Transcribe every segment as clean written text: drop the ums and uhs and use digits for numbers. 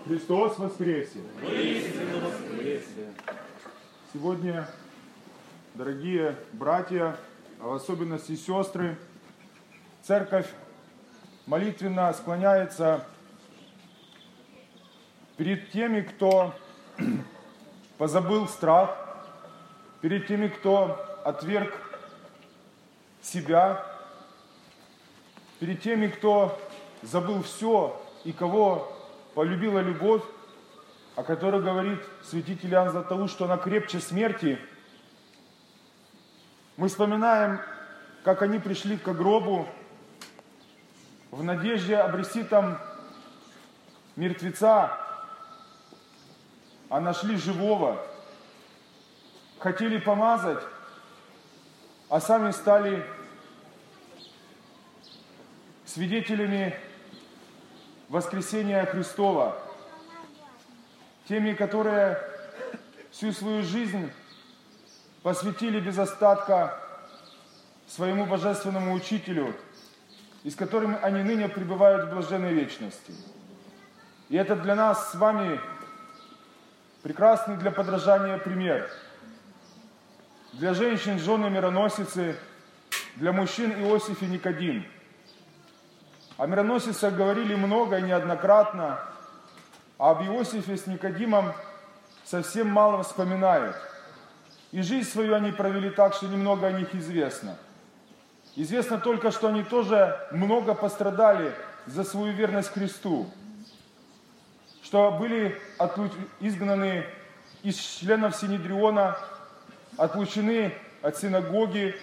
Христос воскресе! Воистину воскресе! Сегодня, дорогие братья, а в особенности сестры, церковь молитвенно склоняется перед теми, кто позабыл страх, перед теми, кто отверг себя, перед теми, кто забыл все и кого полюбила любовь, о которой говорит святитель Иоанн Златоуст, что она крепче смерти. Мы вспоминаем, как они пришли к гробу в надежде обрести там мертвеца, а нашли живого. Хотели помазать, а сами стали свидетелями воскресения Христова. Теми, которые всю свою жизнь посвятили без остатка своему божественному учителю, и с которым они ныне пребывают в блаженной вечности. И это для нас с вами прекрасный для подражания пример. Для женщин жены мироносицы, для мужчин Иосиф и Никодим. О мироносицах говорили много и неоднократно, а об Иосифе с Никодимом совсем мало вспоминают. И жизнь свою они провели так, что немного о них известно. Известно только, что они тоже много пострадали за свою верность Христу, что были изгнаны из членов Синедриона, отлучены от синагоги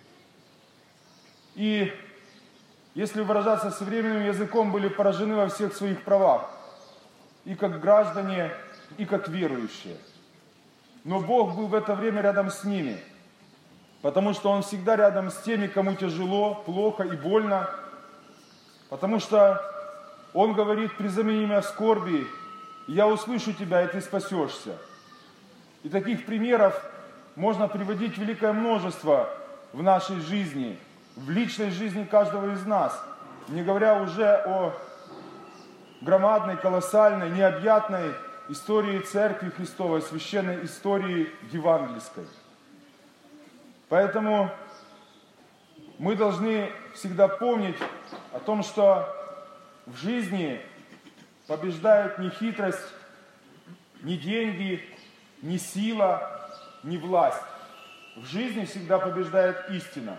и, если выражаться современным языком, были поражены во всех своих правах, и как граждане, и как верующие. Но Бог был в это время рядом с ними, потому что Он всегда рядом с теми, кому тяжело, плохо и больно, потому что Он говорит: «Призови меня в скорби, я услышу тебя, и ты спасешься». И таких примеров можно приводить великое множество в нашей жизни, в личной жизни каждого из нас, не говоря уже о громадной, колоссальной, необъятной истории Церкви Христовой, священной истории евангельской. Поэтому мы должны всегда помнить о том, что в жизни побеждают не хитрость, не деньги, не сила, не власть. В жизни всегда побеждает истина.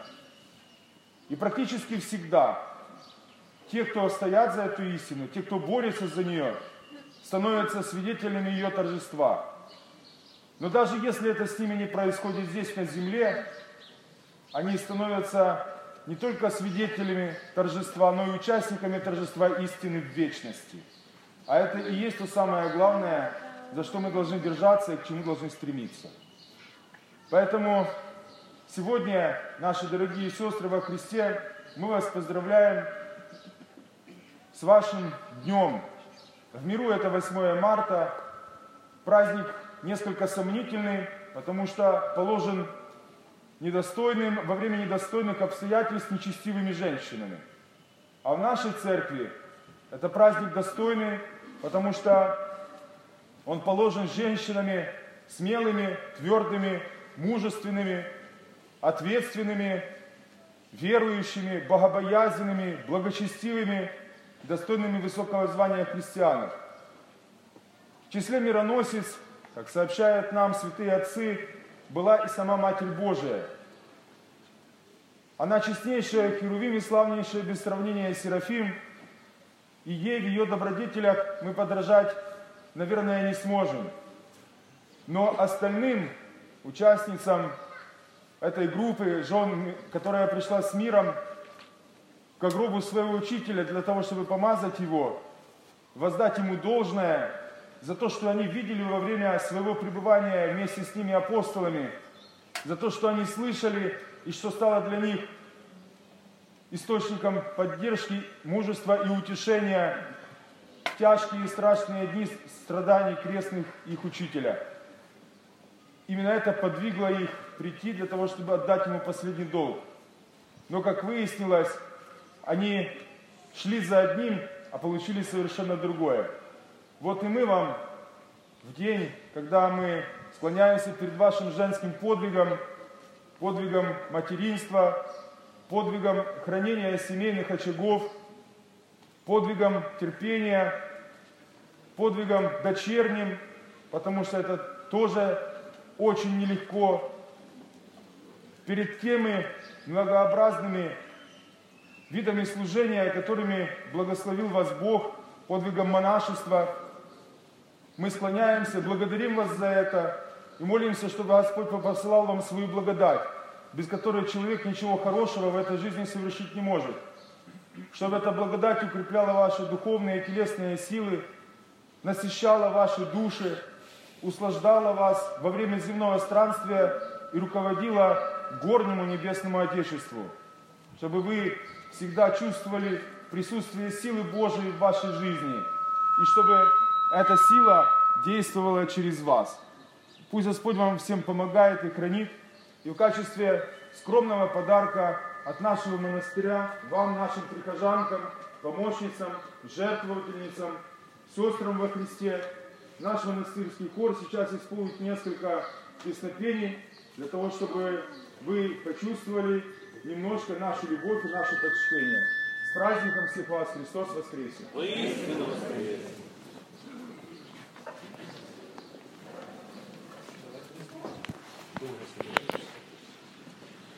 И практически всегда те, кто стоят за эту истину, те, кто борется за нее, становятся свидетелями ее торжества. Но даже если это с ними не происходит здесь, на земле, они становятся не только свидетелями торжества, но и участниками торжества истины в вечности. А это и есть то самое главное, за что мы должны держаться и к чему должны стремиться. Поэтому сегодня, наши дорогие сестры во Христе, мы вас поздравляем с вашим днем. В миру это 8 марта, праздник несколько сомнительный, потому что положен недостойным, во время недостойных обстоятельств нечестивыми женщинами. А в нашей церкви это праздник достойный, потому что он положен женщинами смелыми, твердыми, мужественными, ответственными, верующими, богобоязненными, благочестивыми, достойными высокого звания христианах. В числе мироносиц, как сообщают нам святые отцы, была и сама Матерь Божия. Она честнейшая Херувим и славнейшая без сравнения Серафим, и ей в ее добродетелях мы подражать, наверное, не сможем. Но остальным участницам этой группы жен, которая пришла с миром к гробу своего учителя для того, чтобы помазать его, воздать ему должное за то, что они видели во время своего пребывания вместе с ними апостолами, за то, что они слышали и что стало для них источником поддержки, мужества и утешения в тяжкие и страшные дни страданий крестных их учителя. Именно это подвигло их прийти для того, чтобы отдать ему последний долг. Но, как выяснилось, они шли за одним, а получили совершенно другое. Вот и мы вам в день, когда мы склоняемся перед вашим женским подвигом, подвигом материнства, подвигом хранения семейных очагов, подвигом терпения, подвигом дочерним, потому что это тоже очень нелегко, перед теми многообразными видами служения, которыми благословил вас Бог, подвигом монашества. Мы склоняемся, благодарим вас за это и молимся, чтобы Господь посылал вам свою благодать, без которой человек ничего хорошего в этой жизни совершить не может. Чтобы эта благодать укрепляла ваши духовные и телесные силы, насыщала ваши души, услаждала вас во время земного странствия и руководила к горнему небесному Отечеству. Чтобы вы всегда чувствовали присутствие силы Божией в вашей жизни. И чтобы эта сила действовала через вас. Пусть Господь вам всем помогает и хранит. И в качестве скромного подарка от нашего монастыря, вам, нашим прихожанкам, помощницам, жертвовательницам, сестрам во Христе, наш монастырский хор сейчас исполнит несколько песнопений для того, чтобы вы почувствовали немножко нашу любовь и наше почтение. С праздником всех вас! Христос воскресе! Воистину воскресе!